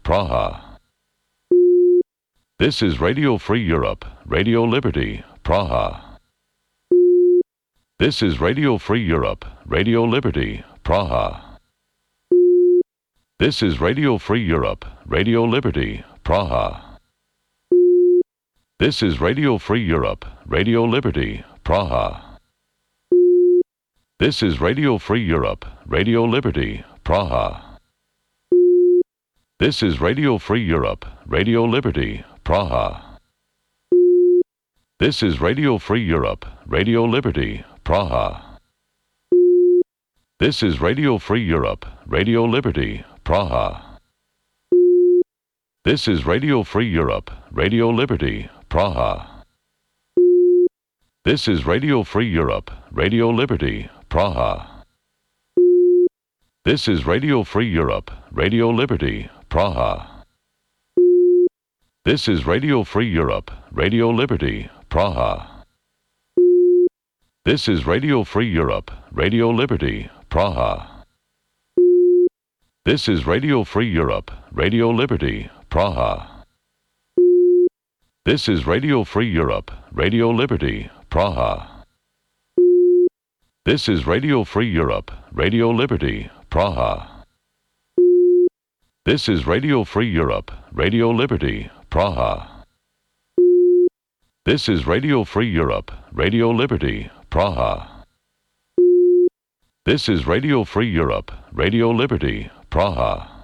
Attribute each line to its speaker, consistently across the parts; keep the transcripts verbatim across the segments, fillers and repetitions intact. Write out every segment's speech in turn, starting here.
Speaker 1: Praha. This is Radio Free Europe, Radio Liberty, Praha. This is Radio Free Europe, Radio Liberty, Praha. This is Radio Free Europe, Radio Liberty, Praha. This is Radio Free Europe, Radio Liberty, Praha. This is Radio Free Europe, Radio Liberty, Praha. This is Radio Free Europe, Radio Liberty, Praha. This is Radio Free Europe, Radio Liberty, Praha. This is Radio Free Europe, Radio Liberty, Praha. This is Radio Free Europe, Radio Liberty, Praha. This is Radio Free Europe, Radio Liberty, Praha. This is Radio Free Europe, Radio Liberty, Praha. This is Radio Free Europe, Radio Liberty, Praha. This is Radio Free Europe, Radio Liberty, Praha. This is Radio Free Europe, Radio Liberty, Praha. This is Radio Free Europe, Radio Liberty, Praha. This is Radio Free Europe, Radio Liberty, Praha. This is Radio Free Europe, Radio Liberty, Praha. This is Radio Free Europe, Radio Liberty, Praha. This is Radio Free Europe, Radio Liberty, Praha.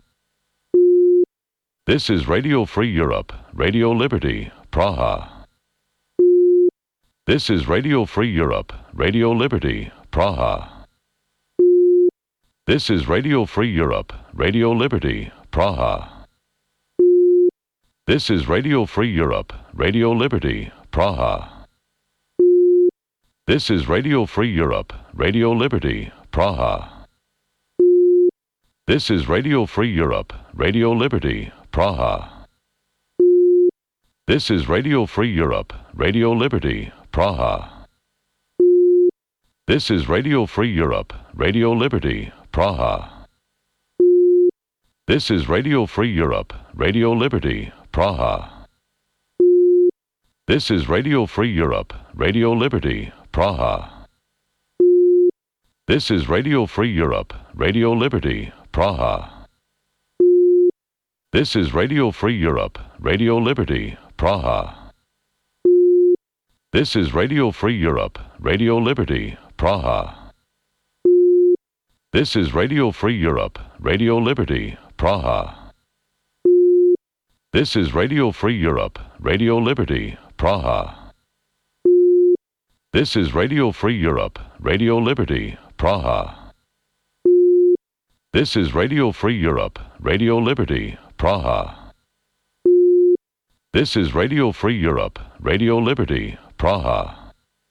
Speaker 1: This is Radio Free Europe, Radio Liberty, Praha. This is Radio Free Europe, Radio Liberty, Praha. This is Radio Free Europe, Radio Liberty, Praha. This is Radio Free Europe, Radio Liberty, Praha. This is Radio Free Europe, Radio Liberty, Praha. This is Radio Free Europe, Radio Liberty, Praha. This is Radio Free Europe, Radio Liberty, Praha. This is Radio Free Europe, Radio Liberty, Praha. This is Radio Free Europe, Radio Liberty, Praha. This is Radio Free Europe, Radio Liberty, Praha. This is Radio Free Europe, Radio Liberty, Praha. This is Radio Free Europe, Radio Liberty, Praha. This is Radio Free Europe, Radio Liberty, Praha. This is Radio Free Europe, Radio Liberty, Praha. This is Radio Free Europe, Radio Liberty, Praha. This is Radio Free Europe, Radio Liberty, Praha. This is Radio Free Europe, Radio Liberty, Praha. This is Radio Free Europe, Radio Liberty, Praha.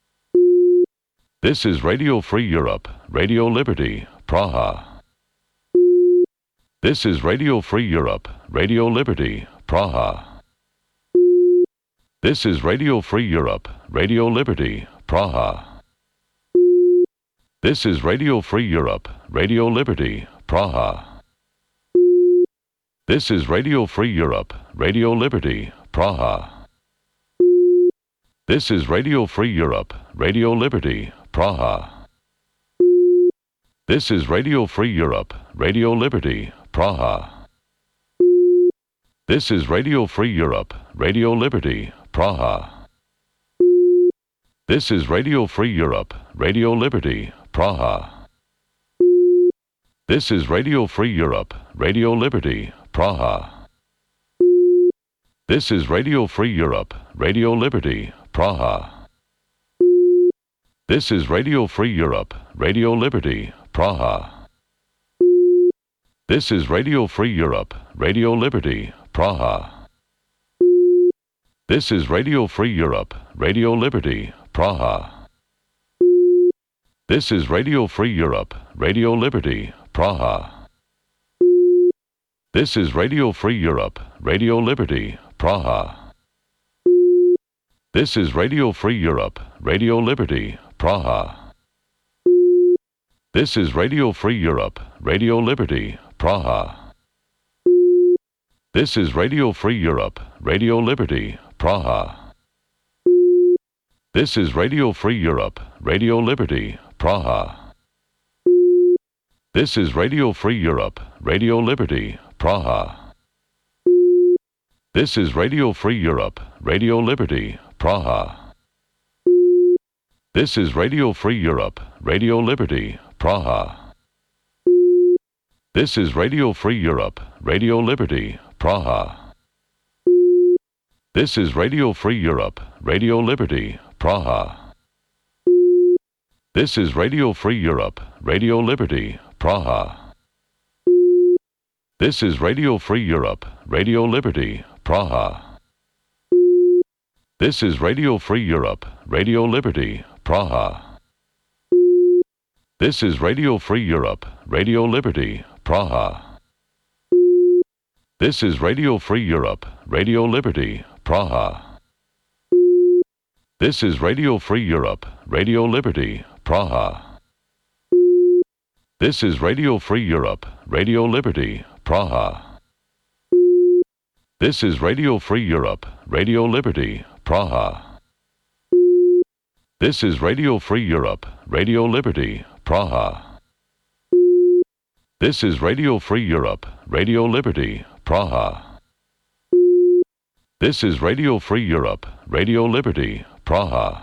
Speaker 1: This is Radio Free Europe, Radio Liberty, Praha. This is Radio Free Europe, Radio Liberty, Praha. This is Radio Free Europe, Radio Liberty, Praha. This is Radio Free Europe, Radio Liberty, Praha. This is Radio Free Europe, Radio Liberty, Praha. This is Radio Free Europe, Radio Liberty, Praha. This is Radio Free Europe, Radio Liberty, Praha. This is Radio Free Europe, Radio Liberty, Praha. This is Radio Free Europe, Radio Liberty, Praha. This is Radio Free Europe, Radio Liberty, Praha. This is Radio Free Europe, Radio Liberty, Praha. This is Radio Free Europe, Radio Liberty, Praha. This is Radio Free Europe, Radio Liberty, Praha. This is Radio Free Europe, Radio Liberty, Praha. This is Radio Free Europe, Radio Liberty, Praha. This is Radio Free Europe, Radio Liberty, Praha. This is Radio Free Europe, Radio Liberty, Praha. This is Radio Free Europe, Radio Liberty, Praha. This is Radio Free Europe, Radio Liberty, Praha. This is Radio Free Europe, Radio Liberty, Praha. This is Radio Free Europe, Radio Liberty, Praha. This is Radio Free Europe, Radio Liberty, Praha. This is Radio Free Europe, Radio Liberty, Praha. This is Radio Free Europe, Radio Liberty, Praha. This is Radio Free Europe, Radio Liberty, Praha. This is Radio Free Europe, Radio Liberty, Praha. This is Radio Free Europe, Radio Liberty, Praha. This is Radio Free Europe, Radio Liberty, Praha. This is Radio Free Europe, Radio Liberty, Praha. This is Radio Free Europe, Radio Liberty, Praha. This is Radio Free Europe, Radio Liberty, Praha. This is Radio Free Europe, Radio Liberty, Praha. This is Radio Free Europe, Radio Liberty, Praha. This is Radio Free Europe, Radio Liberty, Praha. This is Radio Free Europe, Radio Liberty, Praha. This is Radio Free Europe, Radio Liberty, Praha.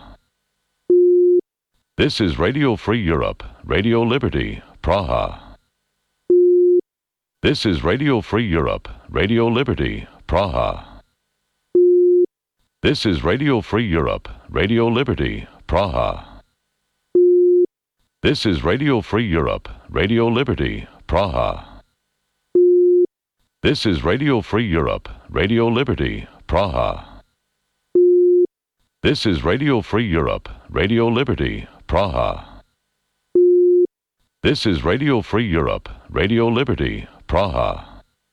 Speaker 1: This is Radio Free Europe, Radio Liberty, Praha. This is Radio Free Europe, Radio Liberty, Praha. This is Radio Free Europe, Radio Liberty, Praha. This is Radio Free Europe, Radio Liberty, Praha. This is Radio Free Europe, Radio Liberty, Praha. This is Radio Free Europe, Radio Liberty, Praha. This is Radio Free Europe, Radio Liberty, Praha.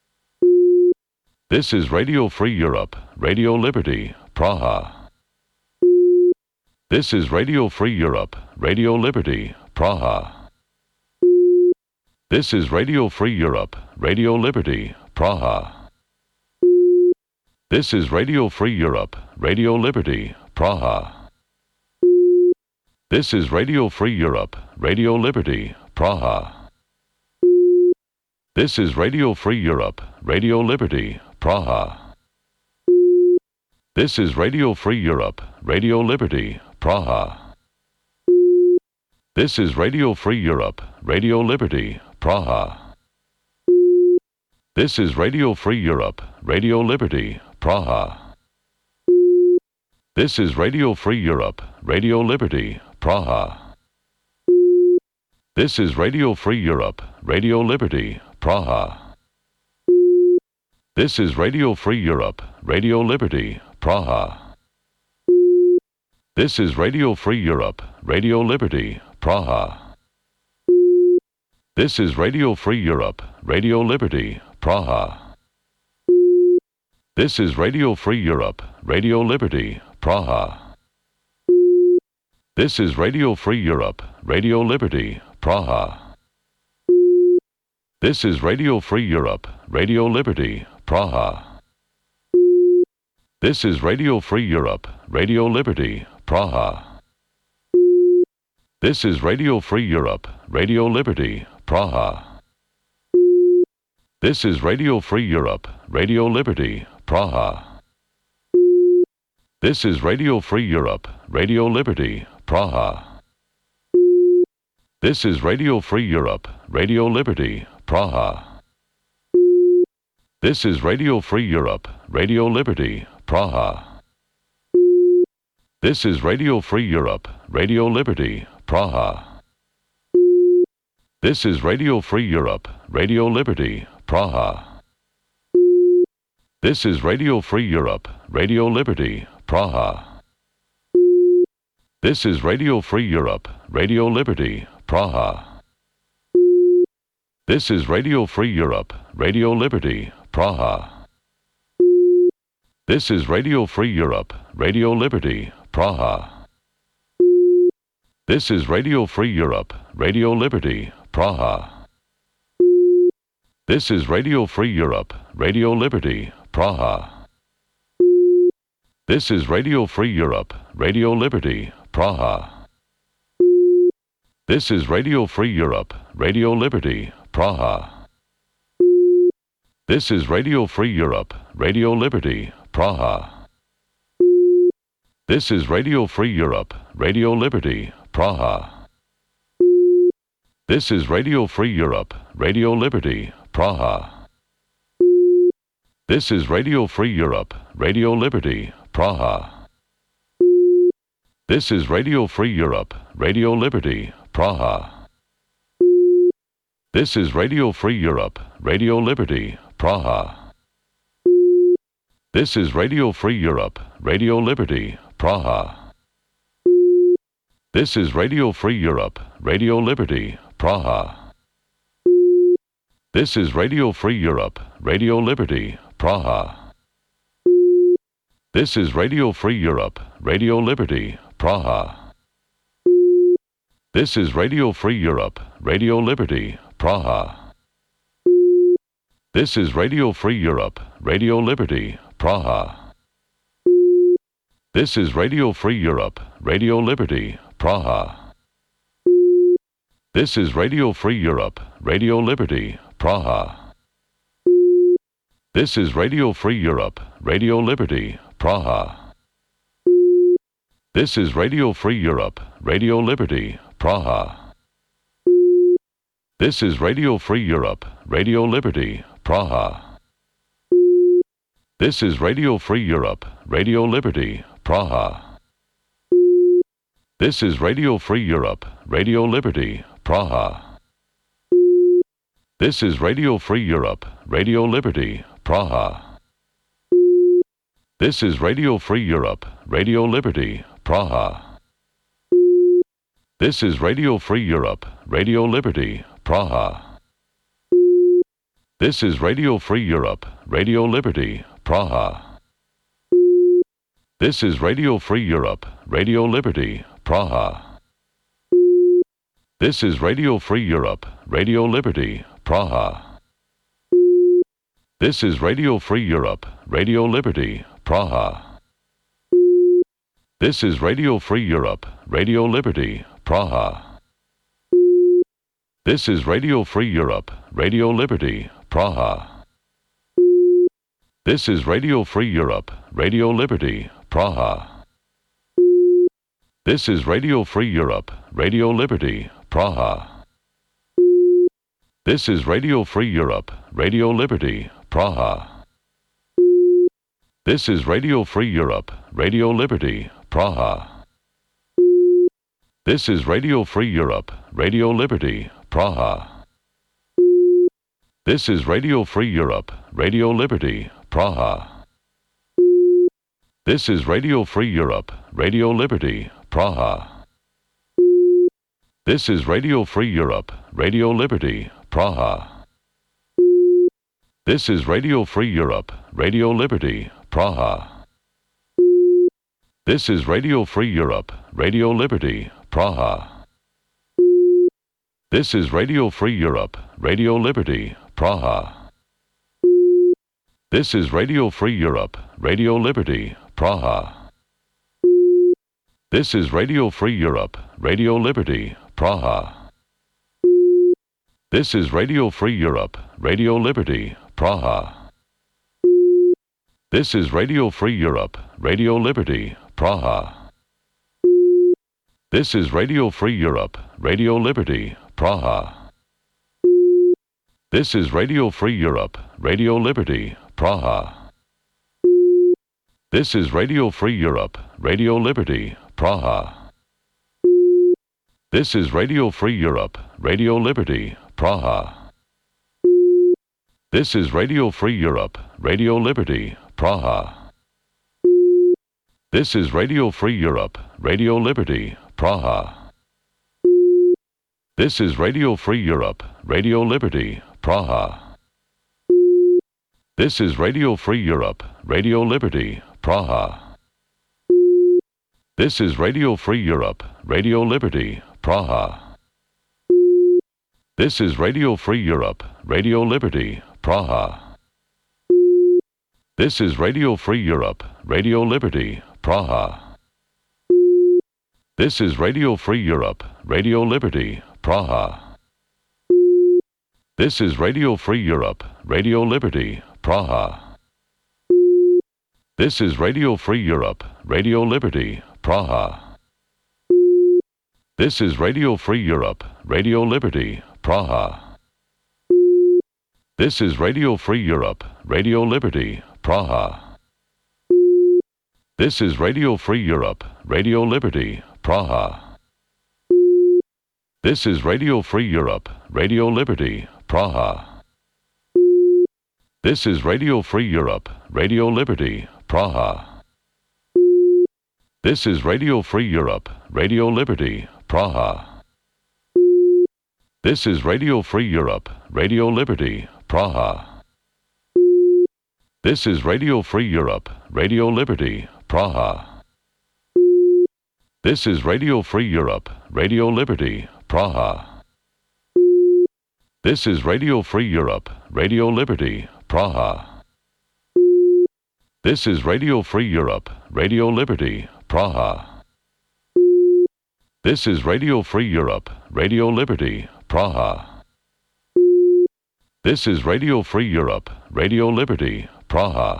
Speaker 1: This is Radio Free Europe, Radio Liberty, Praha. This is Radio Free Europe, Radio Liberty, Praha. This is Radio Free Europe, Radio Liberty, Praha. This is Radio Free Europe, Radio Liberty, Praha. This is Radio Free Europe, Radio Liberty, Praha. This is Radio Free Europe, Radio Liberty, Praha. This is Radio Free Europe, Radio Liberty, Praha. This is Radio Free Europe, Radio Liberty, Praha. This is Radio Free Europe, Radio Liberty, Praha. This is Radio Free Europe, Radio Liberty, Praha. This is Radio Free Europe, Radio Liberty, Praha. This is Radio Free Europe, Radio Liberty, Praha. This is Radio Free Europe, Radio Liberty, Praha. This is Radio Free Europe, Radio Liberty, Praha. This is Radio Free Europe, Radio Liberty, Praha. This is Radio Free Europe, Radio Liberty, Praha. This is Radio Free Europe, Radio Liberty, Praha. This is Radio Free Europe, Radio Liberty, Praha. This is Radio Free Europe, Radio Liberty, Praha. This is Radio Free Europe, Radio Liberty, Praha. This is Radio Free Europe, Radio Liberty, Praha. This is Radio Free Europe, Radio Liberty, Praha. This is Radio Free Europe, Radio Liberty, Praha. This is Radio Free Europe, Radio Liberty, Praha. This is Radio Free Europe, Radio Liberty, Praha. This is Radio Free Europe, Radio Liberty, Praha. This is Radio Free Europe, Radio Liberty, Praha. This is Radio Free Europe, Radio Liberty, Praha. This is Radio Free Europe, Radio Liberty, Praha. This is Radio Free Europe, Radio Liberty, Praha. This is Radio Free Europe, Radio Liberty, Praha. This is Radio Free Europe, Radio Liberty, Praha. This is Radio Free Europe, Radio Liberty, Praha. This is Radio Free Europe, Radio Liberty, Praha. This is Radio Free Europe, Radio Liberty, Praha. This is Radio Free Europe, Radio Liberty, Praha. This is Radio Free Europe, Radio Liberty, Praha. This is Radio Free Europe, Radio Liberty, Praha. This is Radio Free Europe, Radio Liberty, Praha. This is Radio Free Europe, Radio Liberty, Praha. This is Radio Free Europe, Radio Liberty, Praha. This is Radio Free Europe, Radio Liberty, Praha. This is Radio Free Europe, Radio Liberty, Praha. This is Radio Free Europe, Radio Liberty, Praha. This is Radio Free Europe, Radio Liberty, Praha. This is Radio Free Europe, Radio Liberty, Praha. This is Radio Free Europe, Radio Liberty, Praha. This is Radio Free Europe, Radio Liberty, Praha. This is Radio Free Europe, Radio Liberty, Praha. This is Radio Free Europe, Radio Liberty, Praha. This is Radio Free Europe, Radio Liberty, Praha. This is Radio Free Europe, Radio Liberty, Praha. This is Radio Free Europe, Radio Liberty, Praha. This is Radio Free Europe, Radio Liberty, Praha. This is Radio Free Europe, Radio Liberty, Praha. This is Radio Free Europe, Radio Liberty, Praha. This is Radio Free Europe, Radio Liberty, Praha. This is Radio Free Europe, Radio Liberty, Praha. This is Radio Free Europe, Radio Liberty, Praha. This is Radio Free Europe, Radio Liberty, Praha. This is Radio Free Europe, Radio Liberty, Praha. This is Radio Free Europe, Radio Liberty, Praha. This is Radio Free Europe, Radio Liberty, Praha. This is Radio Free Europe, Radio Liberty, Praha. This is Radio Free Europe, Radio Liberty, Praha. This is Radio Free Europe, Radio Liberty, Praha. This is Radio Free Europe, Radio Liberty, Praha. This is Radio Free Europe, Radio Liberty, Praha. This is Radio Free Europe, Radio Liberty, Praha. This is Radio Free Europe, Radio Liberty, Praha. This is Radio Free Europe, Radio Liberty, Praha. This is Radio Free Europe, Radio Liberty, Praha. This is Radio Free Europe, Radio Liberty, Praha. This is Radio Free Europe, Radio Liberty, Praha. This is Radio Free Europe, Radio Liberty, Praha. This is Radio Free Europe, Radio Liberty, Praha. This is Radio Free Europe, Radio Liberty, Praha. This is Radio Free Europe, Radio Liberty, Praha. This is Radio Free Europe, Radio Liberty, Praha. This is Radio Free Europe, Radio Liberty, Praha. This is Radio Free Europe, Radio Liberty, Praha. This is Radio Free Europe, Radio Liberty, Praha. This is Radio Free Europe, Radio Liberty, Praha. This is Radio Free Europe, Radio Liberty, Praha. This is Radio Free Europe, Radio Liberty, Praha. This is Radio Free Europe, Radio Liberty, Praha. This is Radio Free Europe, Radio Liberty, Praha. This is Radio Free Europe, Radio Liberty, Praha. This is Radio Free Europe, Radio Liberty, Praha. This is Radio Free Europe, Radio Liberty, Praha. This is Radio Free Europe, Radio Liberty, Praha. This is Radio Free Europe, Radio Liberty, Praha. This is Radio Free Europe, Radio Liberty, Praha. This is Radio Free Europe, Radio Liberty, Praha. This is Radio Free Europe, Radio Liberty, Praha. This is Radio Free Europe, Radio Liberty, Praha. This is Radio Free Europe, Radio Liberty, Praha. This is Radio Free Europe, Radio Liberty, Praha. This is Radio Free Europe, Radio Liberty, Praha. This is Radio Free Europe, Radio Liberty, Praha. This is Radio Free Europe, Radio Liberty, Praha. This is Radio Free Europe, Radio Liberty, Praha. This is Radio Free Europe, Radio Liberty, Praha.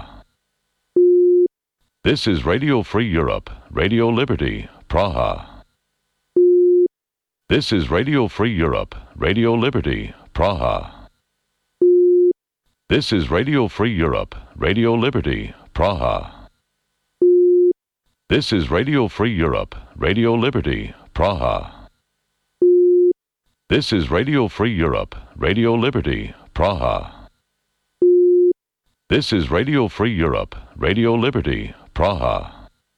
Speaker 1: This is Radio Free Europe, Radio Liberty, Praha. This is Radio Free Europe, Radio Liberty, Praha. This is Radio Free Europe, Radio Liberty, Praha. This is Radio Free Europe, Radio Liberty, Praha. This is Radio Free Europe, Radio Liberty, Praha. This is Radio Free Europe, Radio Liberty, Praha.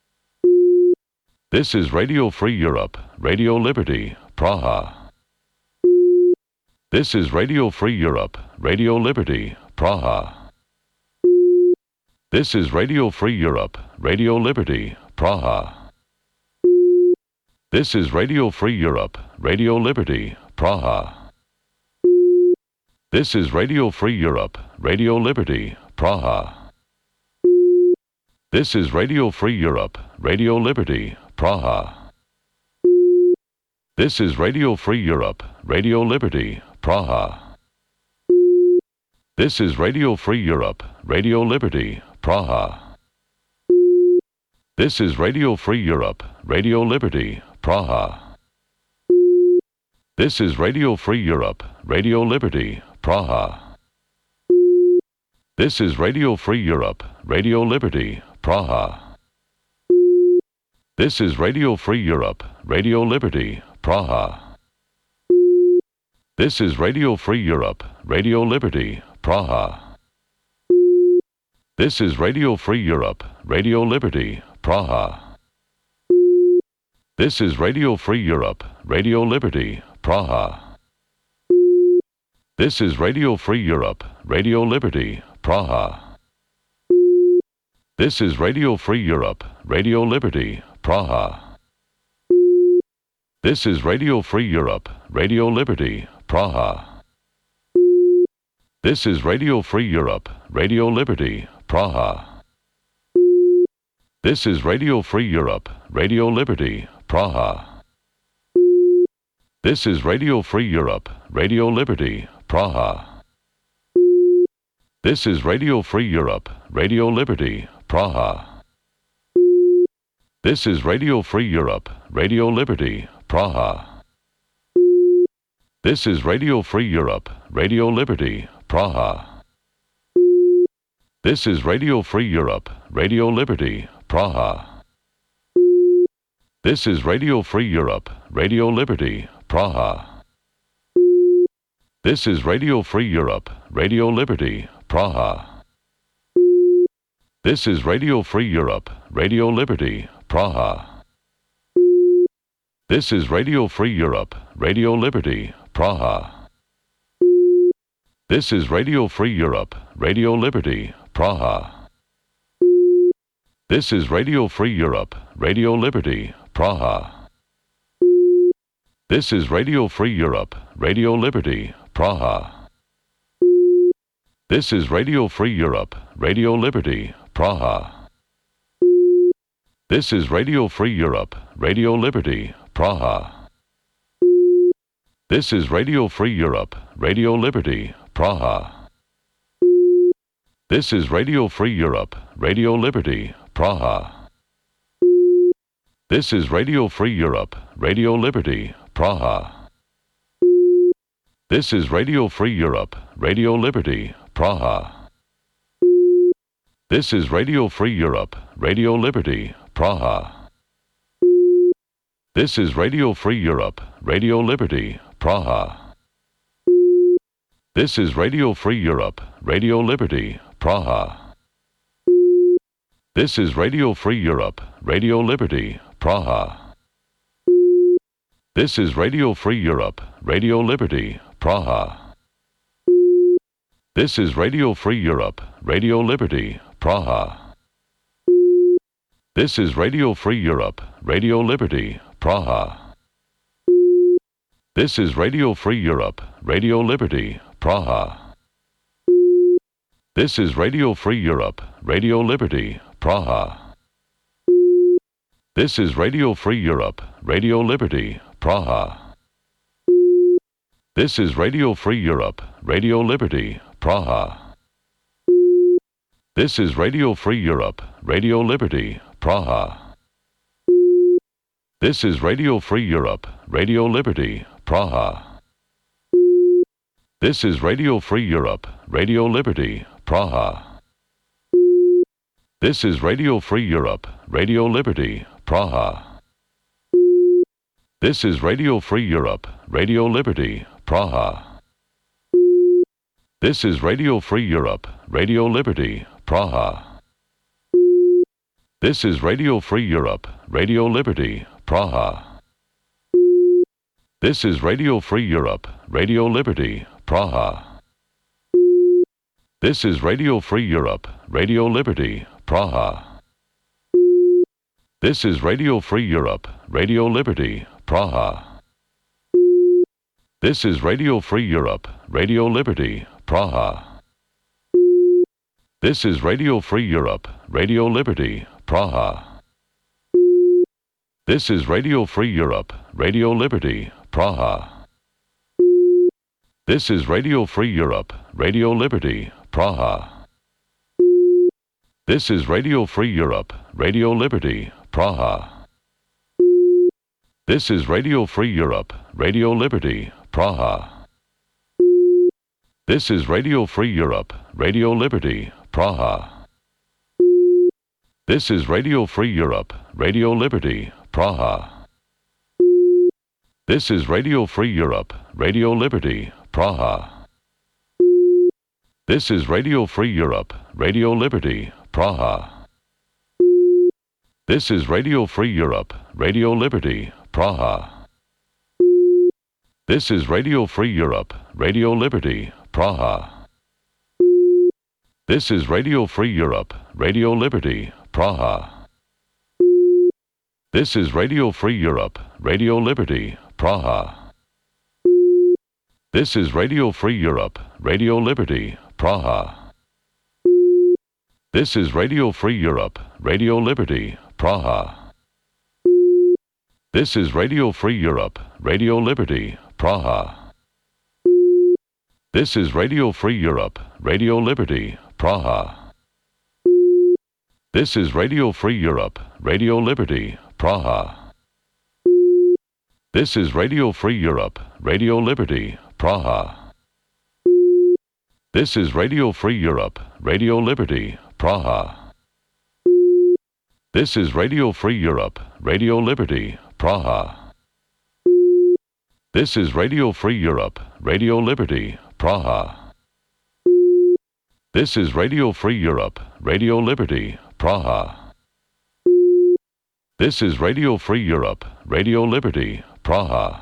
Speaker 1: This is Radio Free Europe, Radio Liberty, Praha. This is Radio Free Europe, Radio Liberty, Praha. This is Radio Free Europe, Radio Liberty, Praha. This is Radio Free Europe, Radio Liberty, Praha. This is Radio Free Europe, Radio Liberty, Praha. This is Radio Free Europe, Radio Liberty, Praha. This is Radio Free Europe, Radio Liberty, Praha. This is Radio Free Europe, Radio Liberty, Praha. This is Radio Free Europe, Radio Liberty, Praha. This is Radio Free Europe, Radio Liberty, Praha. This is Radio Free Europe, Radio Liberty, Praha. This is Radio Free Europe, Radio Liberty, Praha. This is Radio Free Europe, Radio Liberty, Praha. This is Radio Free Europe, Radio Liberty, Praha. This is Radio Free Europe, Radio Liberty, Praha. This is Radio Free Europe, Radio Liberty, Praha. This is Radio Free Europe, Radio Liberty, Praha. This is Radio Free Europe, Radio Liberty, Praha. This is Radio Free Europe, Radio Liberty, Praha. This is Radio Free Europe, Radio Liberty, Praha. This is Radio Free Europe, Radio Liberty, Praha. This is Radio Free Europe, Radio Liberty, Praha. This is Radio Free Europe, Radio Liberty, Praha. This is Radio Free Europe, Radio Liberty, Praha. This is Radio Free Europe, Radio Liberty, Praha. This is Radio Free Europe, Radio Liberty, Praha. This is Radio Free Europe, Radio Liberty, Praha. This is Radio Free Europe, Radio Liberty, Praha. This is Radio Free Europe, Radio Liberty, Praha. This is Radio Free Europe, Radio Liberty, Praha. This is Radio Free Europe, Radio Liberty, Praha. This is Radio Free Europe, Radio Liberty, Praha. This is Radio Free Europe, Radio Liberty, Praha. This is Radio Free Europe, Radio Liberty, Praha. This is Radio Free Europe, Radio Liberty, Praha. This is Radio Free Europe, Radio Liberty, Praha. This is Radio Free Europe, Radio Liberty, Praha. This is Radio Free Europe, Radio Liberty, Praha. This is Radio Free Europe, Radio Liberty, Praha. This is Radio Free Europe, Radio Liberty, Praha. This is Radio Free Europe, Radio Liberty, Praha. This is Radio Free Europe, Radio Liberty, Praha. This is Radio Free Europe, Radio Liberty, Praha. This is Radio Free Europe, Radio Liberty, Praha. This is Radio Free Europe, Radio Liberty, Praha. This is Radio Free Europe, Radio Liberty, Praha. This is Radio Free Europe, Radio Liberty, Praha. This is Radio Free Europe, Radio Liberty, Praha. This is Radio Free Europe, Radio Liberty, Praha. This is Radio Free Europe, Radio Liberty, Praha. This is Radio Free Europe, Radio Liberty, Praha. This is Radio Free Europe, Radio Liberty, Praha. This is Radio Free Europe, Radio Liberty, Praha. This is Radio Free Europe, Radio Liberty, Praha. This is Radio Free Europe, Radio Liberty, Praha. This is Radio Free Europe, Radio Liberty, Praha. This is Radio Free Europe, Radio Liberty, Praha. This is Radio Free Europe, Radio Liberty, Praha. This is Radio Free Europe, Radio Liberty, Praha. This is Radio Free Europe, Radio Liberty, Praha. This is Radio Free Europe, Radio Liberty, Praha. This is Radio Free Europe, Radio Liberty, Praha. This is Radio Free Europe, Radio Liberty, Praha. This is Radio Free Europe, Radio Liberty, Praha. This is Radio Free Europe, Radio Liberty, Praha. This is Radio Free Europe, Radio Liberty, Praha. This is Radio Free Europe, Radio Liberty, Praha. This is Radio Free Europe, Radio Liberty, Praha. This is Radio Free Europe, Radio Liberty, Praha. This is Radio Free Europe, Radio Liberty, Praha. This is Radio Free Europe, Radio Liberty, Praha. This is Radio Free Europe, Radio Liberty, Praha. This is Radio Free Europe, Radio Liberty, Praha. This is Radio Free Europe, Radio Liberty, Praha. This is Radio Free Europe, Radio Liberty, Praha. This is Radio Free Europe, Radio Liberty, Praha. This is Radio Free Europe, Radio Liberty, Praha. This is Radio Free Europe, Radio Liberty, Praha. This is Radio Free Europe, Radio Liberty, Praha. This is Radio Free Europe, Radio Liberty, Praha. This is Radio Free Europe, Radio Liberty, Praha. This is Radio Free Europe, Radio Liberty, Praha. This is Radio Free Europe, Radio Liberty, Praha. This is Radio Free Europe, Radio Liberty, Praha.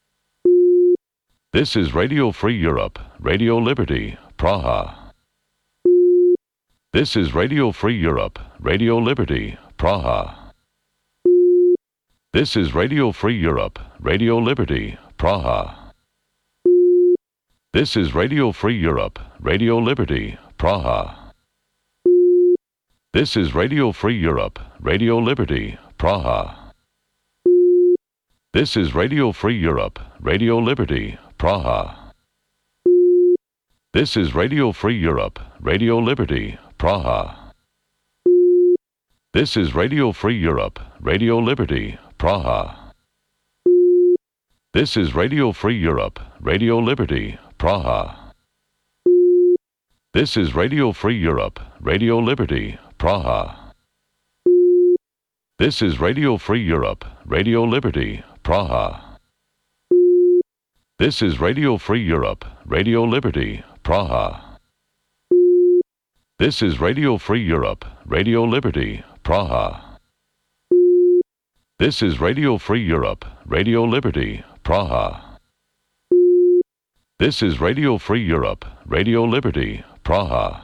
Speaker 1: This is Radio Free Europe, Radio Liberty, Praha. This is Radio Free Europe, Radio Liberty, Praha. This is Radio Free Europe, Radio Liberty, Praha. This is Radio Free Europe, Radio Liberty, Praha. This is Radio Free Europe, Radio Liberty, Praha. This is Radio Free Europe, Radio Liberty, Praha. This is Radio Free Europe, Radio Liberty, Praha. This is Radio Free Europe, Radio Liberty, Praha. This is Radio Free Europe, Radio Liberty, Praha. This is Radio Free Europe, Radio Liberty, Praha. This is Radio Free Europe, Radio Liberty, Praha. This is Radio Free Europe, Radio Liberty, Praha. This is Radio Free Europe, Radio Liberty, Praha. This is Radio Free Europe, Radio Liberty, Praha. This is Radio Free Europe, Radio Liberty, Praha.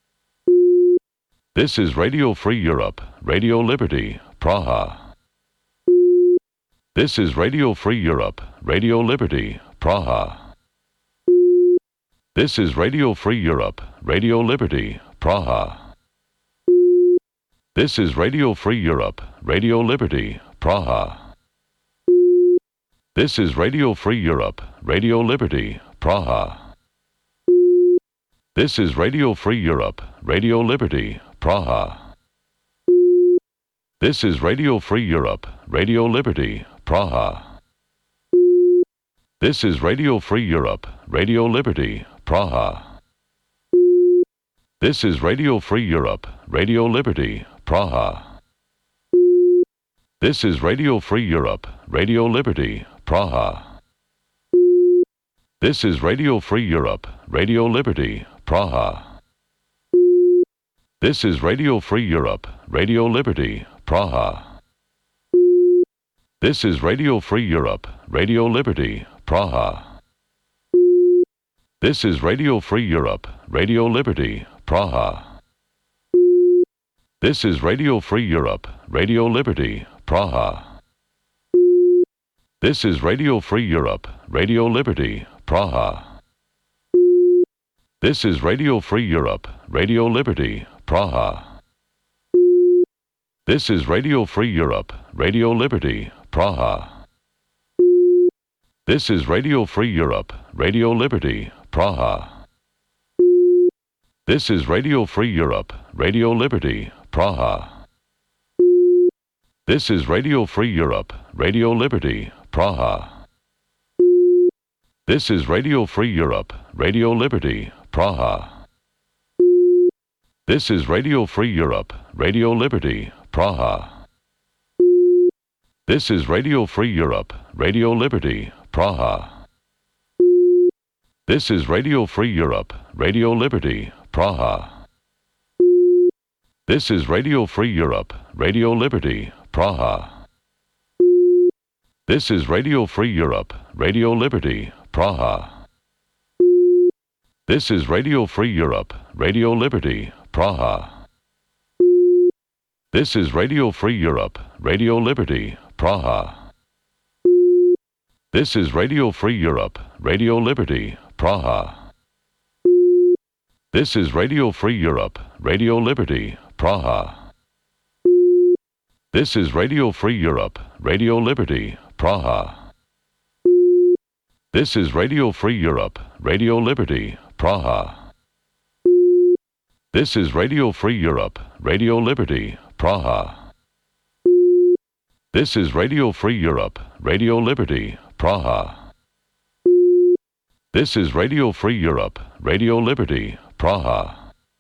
Speaker 1: This is Radio Free Europe, Radio Liberty, Praha. This is Radio Free Europe, Radio Liberty, Praha. This is Radio Free Europe, Radio Liberty, Praha. This is Radio Free Europe, Radio Liberty, Praha. This is Radio Free Europe, Radio Liberty, Praha. This is Radio Free Europe, Radio Liberty, Praha. This is Radio Free Europe, Radio Liberty, Praha. This is Radio Free Europe, Radio Liberty, Praha. This is Radio Free Europe, Radio Liberty, Praha. This is Radio Free Europe, Radio Liberty, Praha. This is Radio Free Europe, Radio Liberty, Praha. This is Radio Free Europe, Radio Liberty, Praha. This is Radio Free Europe, Radio Liberty, Praha. This is Radio Free Europe, Radio Liberty, Praha. This is Radio Free Europe, Radio Liberty, Praha. This is Radio Free Europe, Radio Liberty, Praha. This is Radio Free Europe, Radio Liberty, Praha. This is Radio Free Europe, Radio Liberty, Praha. This is Radio Free Europe, Radio Liberty, Praha. This is Radio Free Europe, Radio Liberty, Praha. This is Radio Free Europe, Radio Liberty, Praha. This is Radio Free Europe, Radio Liberty, Praha. This is Radio Free Europe, Radio Liberty, Praha. This is Radio Free Europe, Radio Liberty, Praha. This is Radio Free Europe, Radio Liberty, Praha. This is Radio Free Europe, Radio Liberty, Praha. This is Radio Free Europe, Radio Liberty, Praha. This is Radio Free Europe, Radio Liberty, Praha. This is Radio Free Europe, Radio Liberty, Praha. This is Radio Free Europe, Radio Liberty, Praha. This is Radio Free Europe, Radio Liberty, Praha. This is Radio Free Europe, Radio Liberty, Praha. This is Radio Free Europe, Radio Liberty, Praha. This is Radio Free Europe, Radio Liberty, Praha. This is Radio Free Europe, Radio Liberty, Praha. This is Radio Free Europe, Radio Liberty, Praha.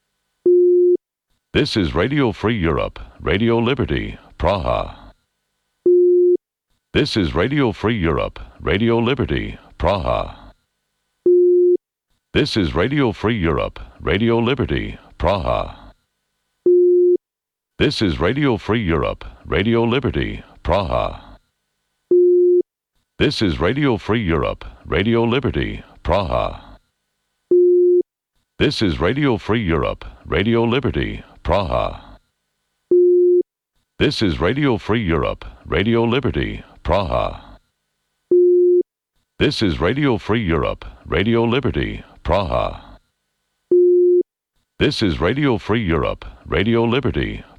Speaker 1: This is Radio Free Europe, Radio Liberty, Praha. This is Radio Free Europe, Radio Liberty, Praha. This is Radio Free Europe, Radio Liberty, Praha. This is Radio Free Europe, Radio Liberty, Praha. This is Radio Free Europe, Radio Liberty, Praha. This is Radio Free Europe, Radio Liberty, Praha. This is Radio Free Europe, Radio Liberty, Praha. This is Radio Free Europe, Radio Liberty, Praha. This is Radio Free Europe, Radio Liberty,